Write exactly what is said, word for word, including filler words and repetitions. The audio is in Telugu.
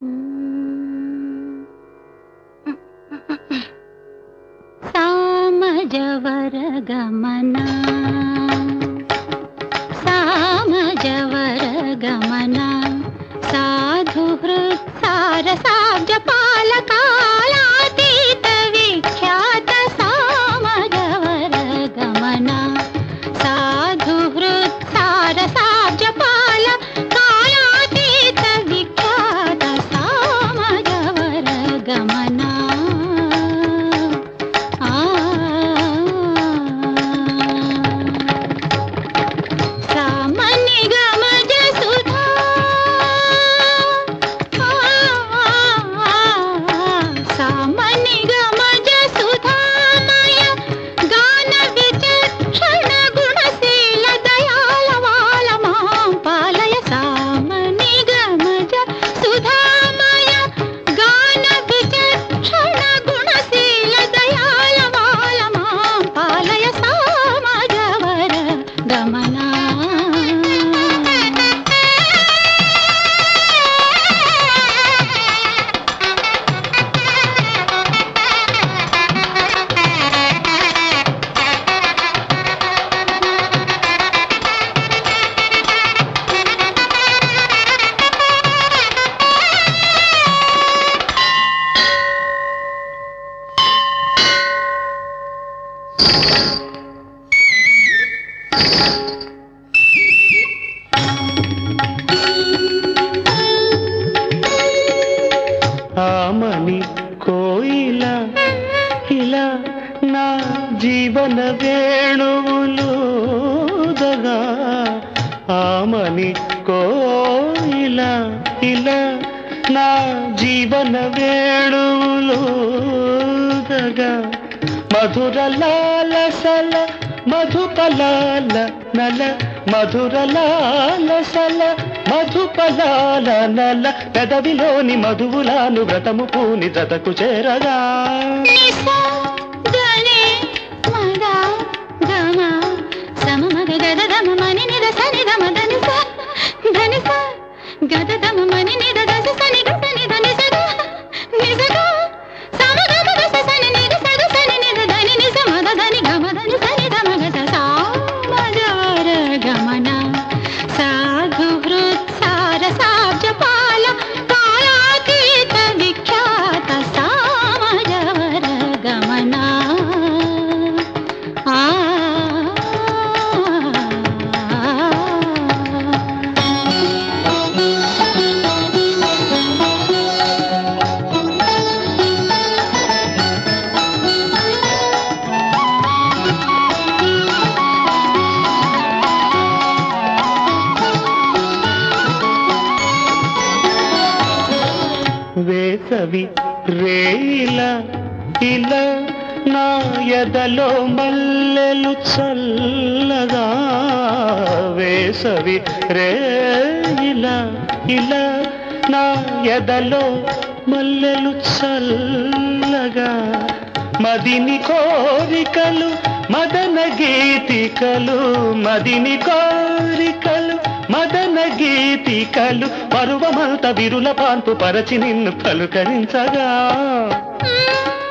సామజవర గమనా సామజవర గమనా సాధు హృత్ సారసాబ్జ పాలకాలాతీత విఖ్యాత సామజవర గమనా సాధు హృత్ సారసాబ్జ పాల కాలాతీత విఖ్యాత సామజవర గమనా ఆమని కోయిల ఇలా నా జీవన వేణువులుదగా ఆమని కోయిల ఇలా నా జీవన వేణువులుదగా మధుర లాలసల మధుపలాల నల మధుర లాలసల మధుపలాల నల పెదవిలోని మధువులాను వ్రతము పూని జతకు చేరగా వేసవి రేల ఇలా నా ఎదలో మల్లెలు చల్లగా వేసవి రేల ఇలా నా ఎదలో మల్లెలు చల్లగా మదిని కోరికలు మదన గీతికలు మదిని కోరికలు మదన గీతికలు పరువమంత విరుల పాన్పు పరచి నిన్ను పలుకరించగా